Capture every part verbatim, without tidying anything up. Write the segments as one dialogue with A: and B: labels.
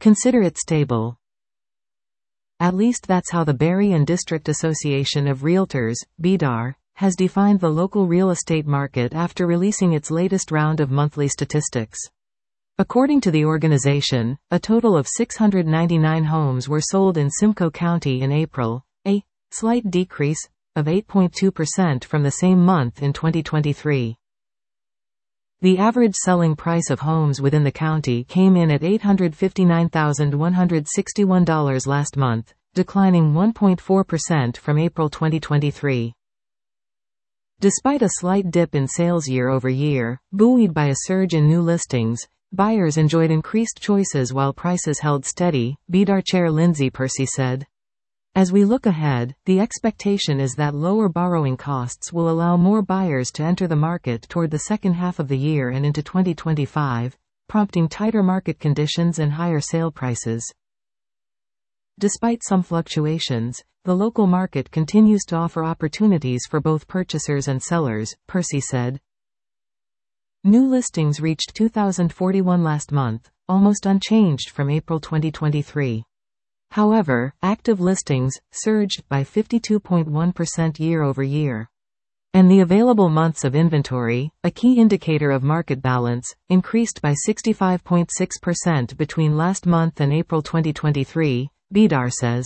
A: consider it stable. At least that's how the Barrie and District Association of Realtors, B D A R, has defined the local real estate market after releasing its latest round of monthly statistics. According to the organization, a total of six hundred ninety-nine homes were sold in Simcoe County in April, a slight decrease of eight point two percent from the same month in twenty twenty-three. The average selling price of homes within the county came in at eight hundred fifty-nine thousand one hundred sixty-one dollars last month, declining one point four percent from April twenty twenty-three. Despite a slight dip in sales year over year, buoyed by a surge in new listings, buyers enjoyed increased choices while prices held steady, B D A R Chair Lindsay Percy said. As we look ahead, the expectation is that lower borrowing costs will allow more buyers to enter the market toward the second half of the year and into twenty twenty-five, prompting tighter market conditions and higher sale prices. Despite some fluctuations, the local market continues to offer opportunities for both purchasers and sellers, Percy said. New listings reached two thousand forty-one last month, almost unchanged from April twenty twenty-three. However, active listings surged by fifty-two point one percent year over year. And the available months of inventory, a key indicator of market balance, increased by sixty-five point six percent between last month and April twenty twenty-three, B D A R says.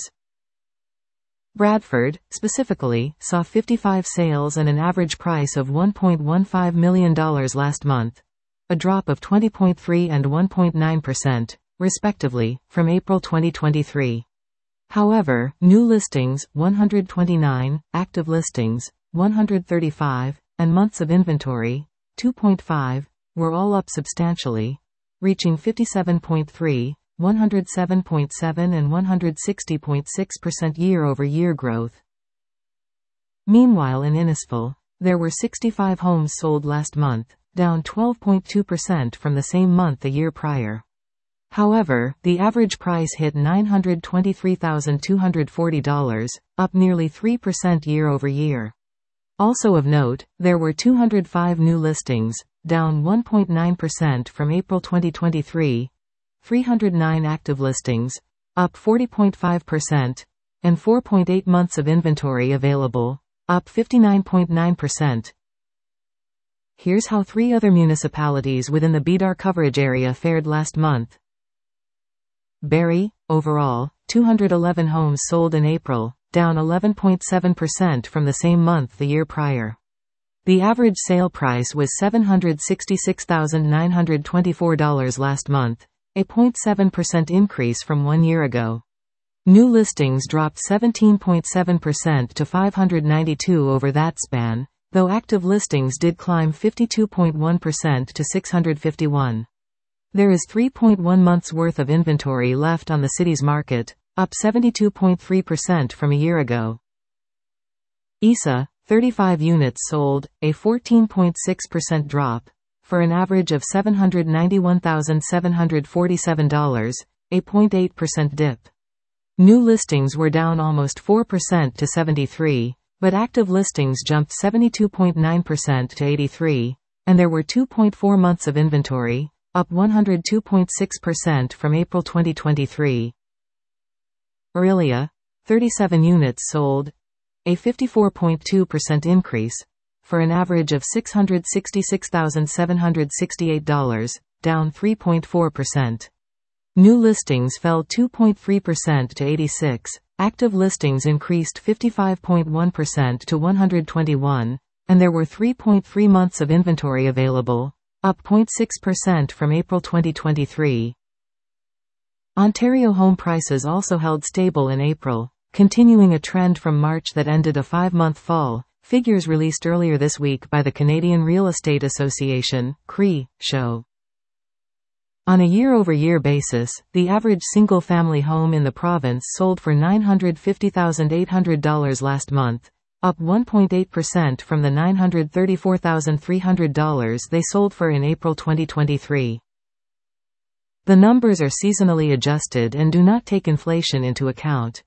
A: Bradford, specifically, saw fifty-five sales and an average price of one point one five million dollars last month, a drop of twenty point three and one point nine percent. Respectively, from April twenty twenty-three. However, new listings, one hundred twenty-nine, active listings, one hundred thirty-five, and months of inventory, two point five, were all up substantially, reaching fifty-seven point three, one hundred seven point seven and one hundred sixty point six percent year-over-year growth. Meanwhile in Innisfil, there were sixty-five homes sold last month, down twelve point two percent from the same month a year prior. However, the average price hit nine hundred twenty-three thousand two hundred forty dollars, up nearly three percent year-over-year. Also of note, there were two hundred five new listings, down one point nine percent from April twenty twenty-three, three hundred nine active listings, up forty point five percent, and four point eight months of inventory available, up fifty-nine point nine percent. Here's how three other municipalities within the B D A R coverage area fared last month. Barrie, overall, two hundred eleven homes sold in April, down eleven point seven percent from the same month the year prior. The average sale price was seven hundred sixty-six thousand nine hundred twenty-four dollars last month, a zero point seven percent increase from one year ago. New listings dropped seventeen point seven percent to five hundred ninety-two over that span, though active listings did climb fifty-two point one percent to six hundred fifty-one. There is three point one months worth of inventory left on the city's market, up seventy-two point three percent from a year ago. E S A, thirty-five units sold, a fourteen point six percent drop, for an average of seven hundred ninety-one thousand seven hundred forty-seven dollars, a zero point eight percent dip. New listings were down almost four percent to seventy-three, but active listings jumped seventy-two point nine percent to eighty-three, and there were two point four months of inventory, up one hundred two point six percent from April twenty twenty-three. Orillia, thirty-seven units sold, a fifty-four point two percent increase, for an average of six hundred sixty-six thousand seven hundred sixty-eight dollars, down three point four percent. New listings fell two point three percent to eighty-six, active listings increased fifty-five point one percent to one hundred twenty-one, and there were three point three months of inventory available, up zero point six percent from April twenty twenty-three. Ontario home prices also held stable in April, continuing a trend from March that ended a five-month fall, figures released earlier this week by the Canadian Real Estate Association, C R E, show. On a year-over-year basis, the average single-family home in the province sold for nine hundred fifty thousand eight hundred dollars last month, up one point eight percent from the nine hundred thirty-four thousand three hundred dollars they sold for in April twenty twenty-three. The numbers are seasonally adjusted and do not take inflation into account.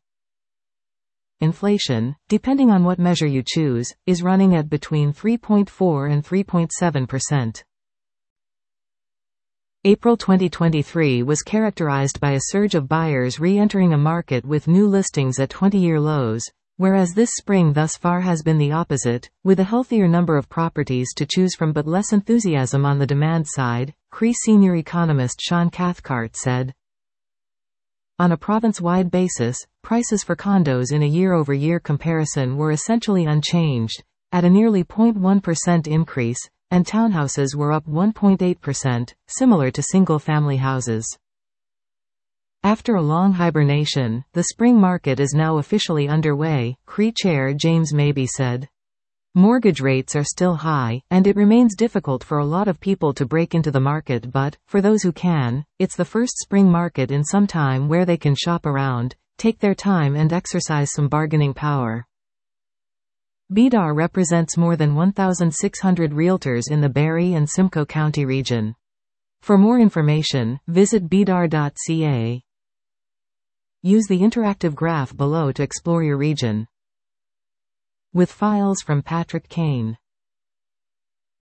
A: Inflation, depending on what measure you choose, is running at between three point four and three point seven percent. April twenty twenty-three was characterized by a surge of buyers re-entering a market with new listings at twenty-year lows, whereas this spring thus far has been the opposite, with a healthier number of properties to choose from but less enthusiasm on the demand side, C R E senior economist Sean Cathcart said. On a province-wide basis, prices for condos in a year-over-year comparison were essentially unchanged, at a nearly zero point one percent increase, and townhouses were up one point eight percent, similar to single-family houses. After a long hibernation, the spring market is now officially underway, C R E Chair James Mabey said. Mortgage rates are still high, and it remains difficult for a lot of people to break into the market, but, for those who can, it's the first spring market in some time where they can shop around, take their time and exercise some bargaining power. B D A R represents more than one thousand six hundred realtors in the Barrie and Simcoe County region. For more information, visit b d a r dot c a. Use the interactive graph below to explore your region. With files from Patrick Kane.